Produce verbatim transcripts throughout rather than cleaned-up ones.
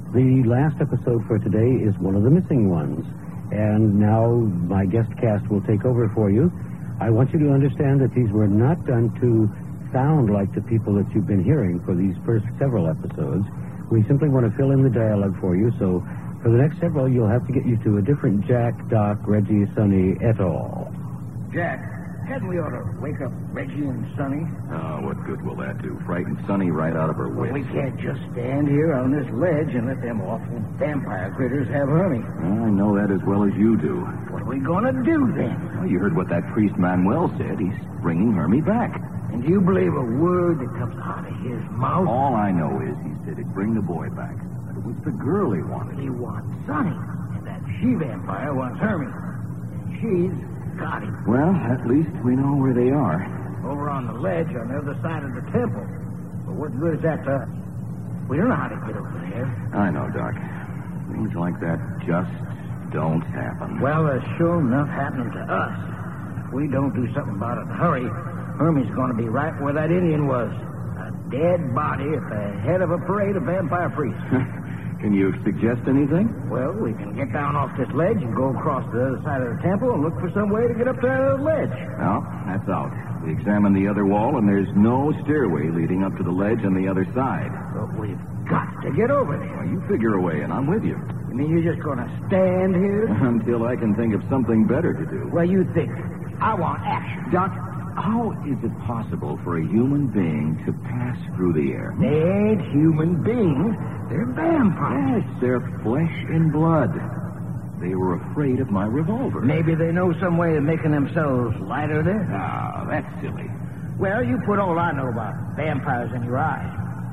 The last episode for today is one of the missing ones. And now my guest cast will take over for you. I want you to understand that these were not done to sound like the people that you've been hearing for these first several episodes. We simply want to fill in the dialogue for you, so for the next several, you'll have to get used to a different Jack, Doc, Reggie, Sonny, et al. Jack, hadn't we ought to wake up Reggie and Sonny? Oh, what good will that do? Frighten Sonny right out of her wits. Well, we can't just stand here on this ledge and let them awful vampire critters have Hermie. I know that as well as you do. What are we going to do then? Well, you heard what that priest Manuel said. He's bringing Hermie back. And do you believe a word that comes out of his mouth? All I know is he said he'd bring the boy back. But it was the girl he wanted. He wants Sonny. And that she-vampire wants Hermie. And she's got him. Well, at least we know where they are. Over on the ledge on the other side of the temple. But what good is that to us? We don't know how to get over there. I know, Doc. Things like that just don't happen. Well, there's sure enough happening to us. If we don't do something about it in a hurry, Hermie's going to be right where that Indian was. A dead body at the head of a parade of vampire priests. Can you suggest anything? Well, we can get down off this ledge and go across the other side of the temple and look for some way to get up to the ledge. Well, that's out. We examine the other wall, and there's no stairway leading up to the ledge on the other side. But we've got to get over there. Well, you figure away, and I'm with you. You mean you're just going to stand here? Until I can think of something better to do. Well, you think. I want action. Doc, how is it possible for a human being to pass through the air? They ain't human beings. They're vampires. Yes, they're flesh and blood. They were afraid of my revolver. Maybe they know some way of making themselves lighter there. Ah, that's silly. Well, you put all I know about vampires in your eyes.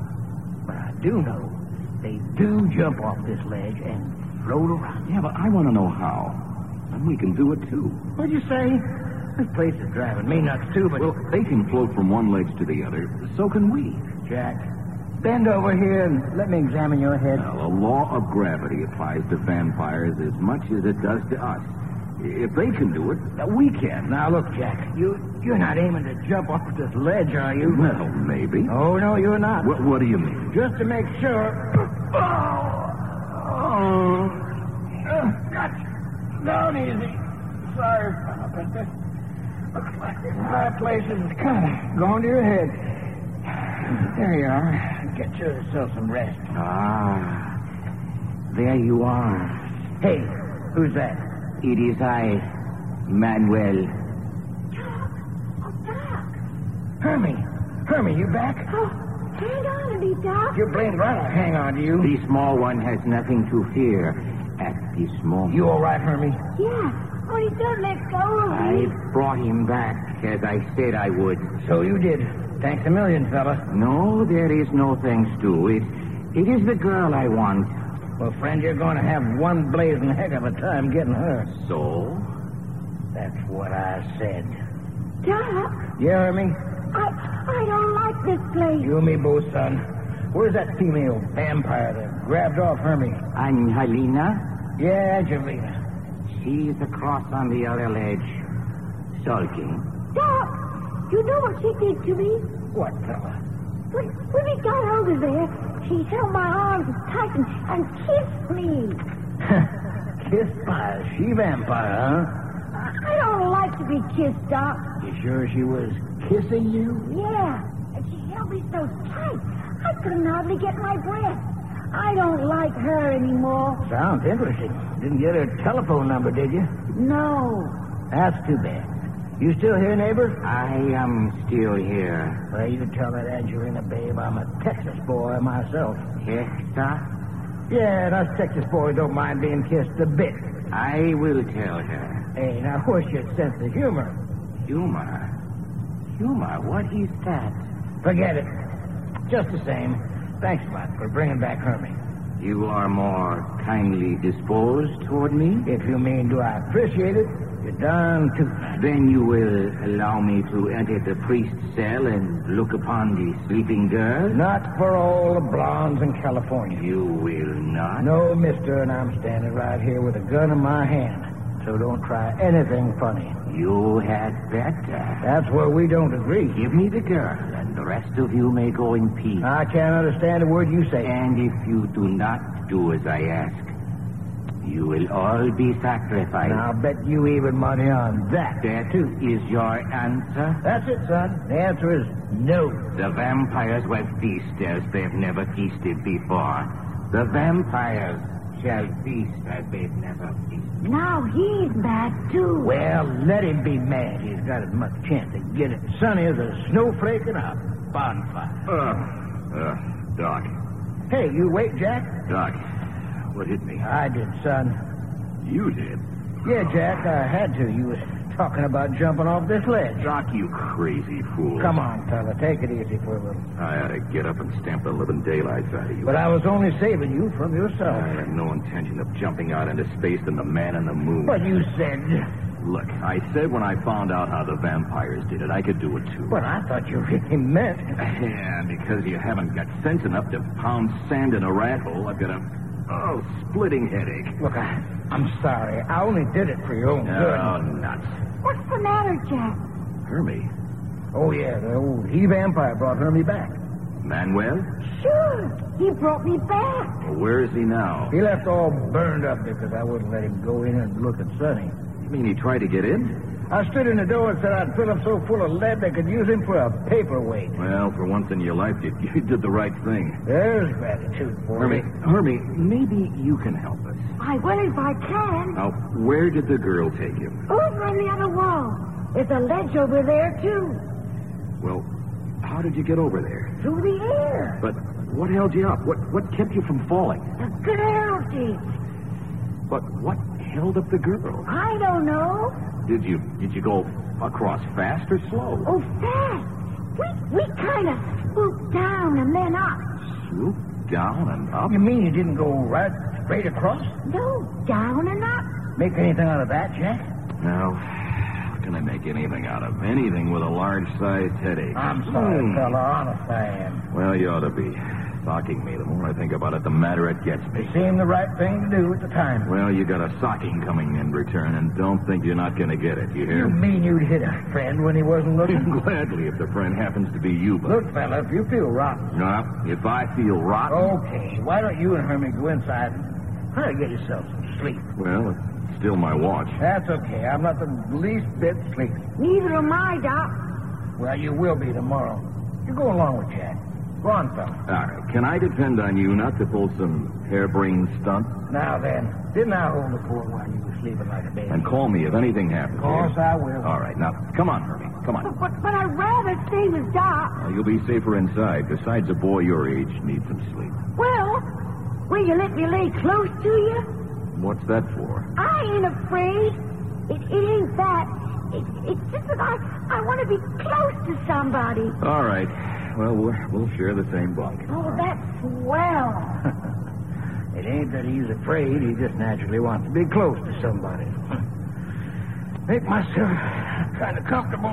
But I do know they do jump off this ledge and float around. Yeah, but I want to know how. And we can do it, too. What'd you say? This place is driving me nuts, too, but... Well, they can float from one ledge to the other. So can we. Jack, bend over here and let me examine your head. Well, the law of gravity applies to vampires as much as it does to us. If they can do it, we can. Now, look, Jack, you, you're not aiming to jump off this ledge, are you? Well, maybe. Oh, no, you're not. What, what do you mean? Just to make sure. Oh! Oh! Uh, gotcha. Down easy. Sorry, but this looks like this high place is kind of going to your head. There you are. Get yourself some rest. Ah, there you are. Hey, who's that? It is I, Manuel. Oh, Doc. Hermie. Hermie, you back? Oh, hang on to me, Doc. You're blamed right. I'll hang on to you. The small one has nothing to fear at this moment. You all right, Hermie? Yeah, but he don't let go of I me. brought him back, as I said I would. So you did. Thanks a million, fella. No, there is no thanks to it. It is the girl I want. Well, friend, you're going to have one blazing heck of a time getting her. So? That's what I said. Doc, Yeah, Hermie? I, I don't like this place. You and me both, son. Where's that female vampire that grabbed off Hermie? Angelina? Yeah, Angelina. She's across on the other ledge, sulking. Doc, you know what she did to me? What, fella? When, when we got over there, she held my arms tight and, and kissed me. Kissed by a she-vampire, huh? I, I don't like to be kissed, Doc. You sure she was kissing you? Yeah, and she held me so tight, I couldn't hardly get my breath. I don't like her anymore. Sounds interesting. Didn't get her telephone number, did you? No. That's too bad. You still here, neighbor? I am still here. Well, you tell that Angelina babe I'm a Texas boy myself. Texas? Yeah, and us Texas boys don't mind being kissed a bit. I will tell her. Hey, now what's your sense of humor? Humor? Humor? What is that? Forget it. Just the same. Thanks, Bud, for bringing back Hermie. You are more kindly disposed toward me? If you mean do I appreciate it, you're darn tootin'. Then you will allow me to enter the priest's cell and look upon the sleeping girl? Not for all the blondes in California. You will not? No, mister, and I'm standing right here with a gun in my hand. so don't try anything funny. You had better. That's where we don't agree. Give me the girl, and the rest of you may go in peace. I can't understand a word you say. And if you do not do as I ask, you will all be sacrificed. And I'll bet you even money on that. That is your answer? That's it, son. The answer is no. The vampires will feast as they've never feasted before. The vampires shall feast as they've never feasted. Now he's mad, too. Well, let him be mad. He's got as much chance to get it sunny as a snowflake in a bonfire. Uh, uh, Doc. Hey, you wait, Jack? Doc, what hit me? I did, son. You did? Yeah, Jack, I had to. You was talking about jumping off this ledge. Doc, you crazy fool. Come on, fella. Take it easy for a little. I ought to get up and stamp the living daylights out of you. But I was only saving you from yourself. I had no intention of jumping out into space than the man in the moon. But you said... Look, I said when I found out how the vampires did it, I could do it too. But I thought you really meant... Yeah, because you haven't got sense enough to pound sand in a rat hole, I've got a, oh, splitting headache. Look, I, I'm sorry. I only did it for your own good. Oh, nuts. What's the matter, Jack? Hermie? Oh, yeah, the old he-vampire brought Hermie back. Manuel? Sure. He brought me back. Well, where is he now? He left all burned up because I wouldn't let him go in and look at Sonny. You mean he tried to get in? I stood in the door and said I'd fill him so full of lead they could use him for a paperweight. Well, for once in your life, you, you did the right thing. There's gratitude for Hermie, me. Hermie, maybe you can help us. I will if I can. Now, where did the girl take him? Over on the other wall. There's a ledge over there, too. Well, how did you get over there? Through the air. But what held you up? What what kept you from falling? The girl did. But what held up the girl? I don't know. Did you did you go across fast or slow? Oh, fast. We, we kind of swooped down and then up. Swoop down and up? You mean you didn't go right straight across? No, down and up. Make anything out of that, Jack? No. How can I make anything out of anything with a large-sized headache? I'm sorry, Hmm. fella. Honest, I am. Well, you ought to be. Socking me. The more I think about it, the madder it gets me. It seemed the right thing to do at the time. Well, you got a socking coming in return, and don't think you're not going to get it. You You hear? mean you'd hit a friend when he wasn't looking? Gladly, if the friend happens to be you, but Look, fella, if you feel rotten. no, if I feel rotten, Okay, why don't you and Hermie go inside and try to get yourself some sleep? well, it's still my watch. That's okay. I'm not the least bit sleepy. Neither am I, Doc. Well, you will be tomorrow. You go along with Jack. Go on, fella. All right. Can I depend on you not to pull some harebrained stunts? Now then, didn't I hold the fort while you were sleeping like a baby? And call me if anything happens. Of course dear. I will. All right. Now, come on, Hermie. Come on. But, but I'd rather stay with Doc. Well, you'll be safer inside. Besides, a boy your age needs some sleep. Well, will you let me lay close to you? What's that for? I ain't afraid. It, it ain't that. It, it's just that I, I want to be close to somebody. All right. Well, we're, we'll share the same bunk. Oh, that's swell. It ain't that he's afraid. He just naturally wants to be close to somebody. Make myself kind of comfortable.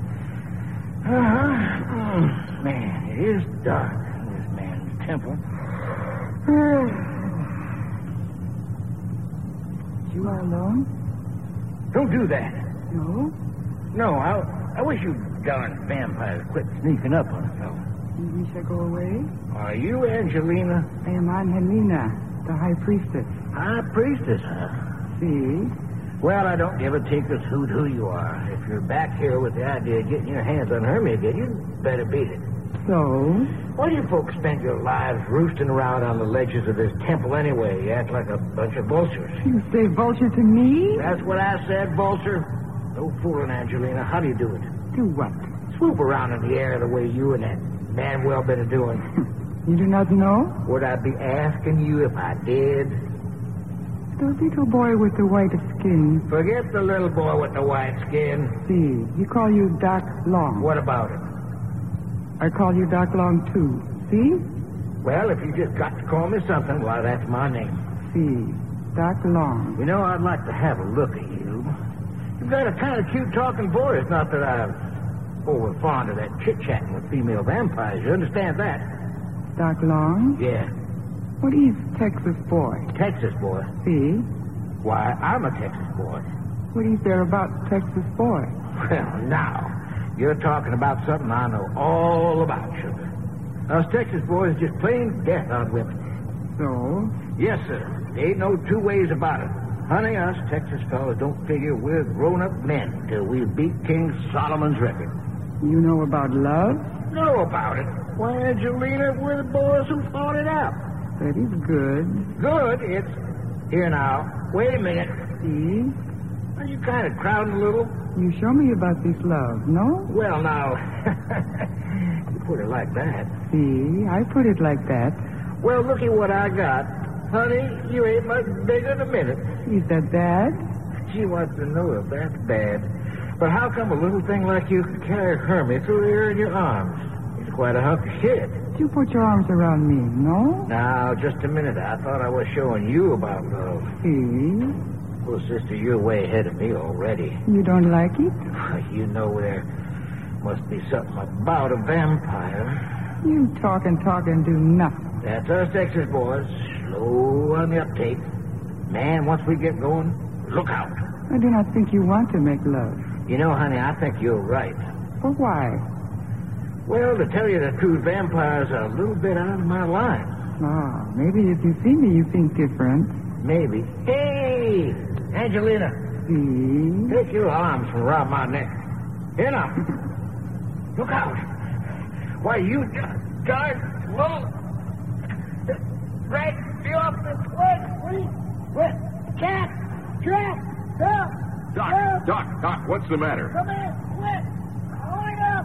Uh-huh. Mm, man, it is dark in this man's temple. You are alone? Don't do that. No. No, I, I wish you darn vampires quit sneaking up on a fellow. We shall go away? Are you Angelina? I am Angelina, the high priestess. High priestess, huh? See? Well, I don't give a tinker's hoot who you are. If you're back here with the idea of getting your hands on Hermie again, you'd better beat it. So? Why do you folks spend your lives roosting around on the ledges of this temple anyway? You act like a bunch of vultures. You say vulture to me? That's what I said, vulture. No fooling, Angelina. How do you do it? Do what? Swoop around in the air the way you and that Manuel been doing. You do not know? Would I be asking you if I did? The little boy with the white skin. Forget the little boy with the white skin. See, he call you Doc Long. What about it? I call you Doc Long, too. See? Well, if you just got to call me something, why, that's my name. See, Doc Long. You know, I'd like to have a look at you. You've got a kind of cute talking voice. Not that I'm over fond of that chit-chatting with female vampires. You understand that? Doc Long? Yeah. What is Texas boy? Texas boy. See? Why, I'm a Texas boy. What is there about Texas boy? Well, now, you're talking about something I know all about, sugar. Us Texas boys just plain death on women. So? Yes, sir. There ain't no two ways about it. Honey, us Texas fellas don't figure we're grown-up men till we beat King Solomon's record. You know about love? Know about it? Why, Angelina, we're the boys who fought it out. That is good. Good, it's... Here now, wait a minute. See? Are you kind of crowding a little? You show me about this love, no? Well, now, you put it like that. See, I put it like that. Well, looky what I got. Honey, you ain't much bigger than a minute. Is that bad? She wants to know if that's bad. But how come a little thing like you can carry Hermie through the air in your arms? It's quite a hunk of shit. You put your arms around me, no? Now, just a minute. I thought I was showing you about love. See? Well, sister, you're way ahead of me already. You don't like it? You know there must be something about a vampire. You talk and talk and do nothing. That's us Texas boys. Slow on the uptake. Man, once we get going, look out. I do not think you want to make love. You know, honey, I think you're right. For why? Well, to tell you the truth, vampires are a little bit out of my line. Ah, maybe if you see me, you think different. Maybe. Hey, Angelina. See? Take your arms from around my neck. Here now. Look out. Why, you guys, little... Right, you off this way, please. What? Cat, trap, help. Doc, help. Doc, Doc, what's the matter? Come in, quick. Hold up.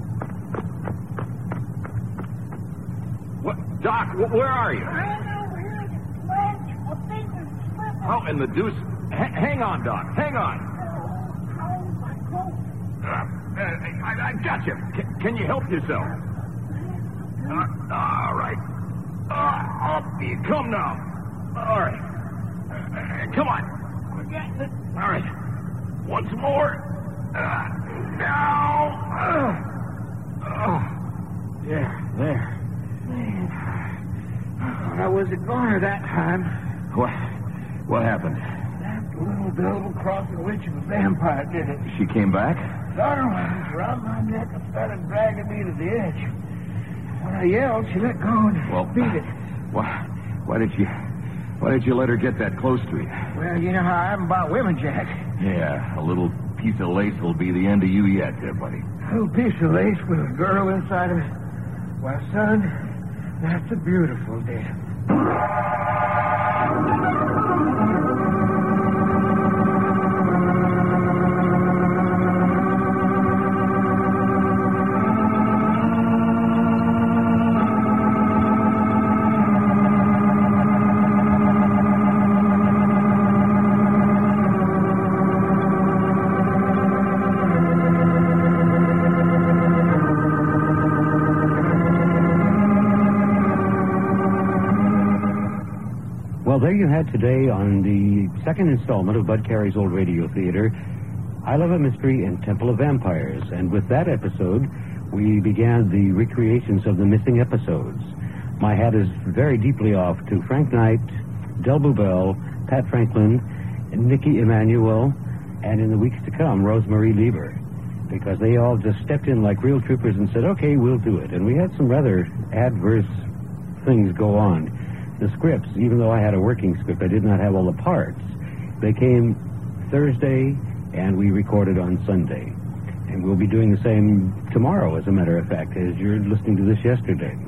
What? Doc, wh- where are you? Hang over here. Ledge. I think it's slipping. How in the deuce? H- hang on, Doc. Hang on. Oh, my God. Uh, uh, I, I got you. C- can you help yourself? Uh, all right. Uh, up you come now. All right. Uh, come on. We're getting it. All right. Once more. Uh, now. Uh, oh. Yeah, there. Man, I thought I was a goner that time. What? What happened? That little double-crossing witch of a vampire did it. She came back? Arms around my neck and started dragging me to the edge. When I yelled, she let go and Well, beat it. Why? Why did you? Why did you let her get that close to you? Well, you know how I am about women, Jack. Yeah, a little piece of lace will be the end of you yet, there, buddy. A little piece of lace with a girl inside of it. Well, son, that's a beautiful death. Well, there you had today on the second installment of Bud Carey's Old Radio Theater, I Love a Mystery and Temple of Vampires. And with that episode, we began the recreations of the missing episodes. My hat is very deeply off to Frank Knight, Del Bubel, Pat Franklin, Nikki Emanuel, and in the weeks to come, Rosemarie Lieber, because they all just stepped in like real troopers and said, okay, we'll do it. And we had some rather adverse things go on. The scripts, even though I had a working script, I did not have all the parts. They came Thursday, and we recorded on Sunday. And we'll be doing the same tomorrow, as a matter of fact, as you're listening to this yesterday.